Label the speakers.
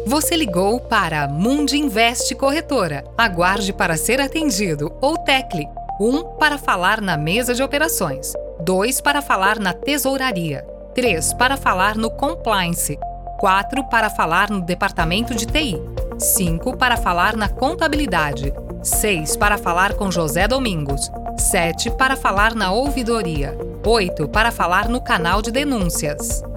Speaker 1: Você ligou para Mundi Invest Corretora. Aguarde para ser atendido ou tecle 1 para falar na mesa de operações, 2 para falar na tesouraria, 3 para falar no compliance, 4 para falar no departamento de TI, 5 para falar na contabilidade, 6 para falar com José Domingos, 7 para falar na ouvidoria, 8 para falar no canal de denúncias.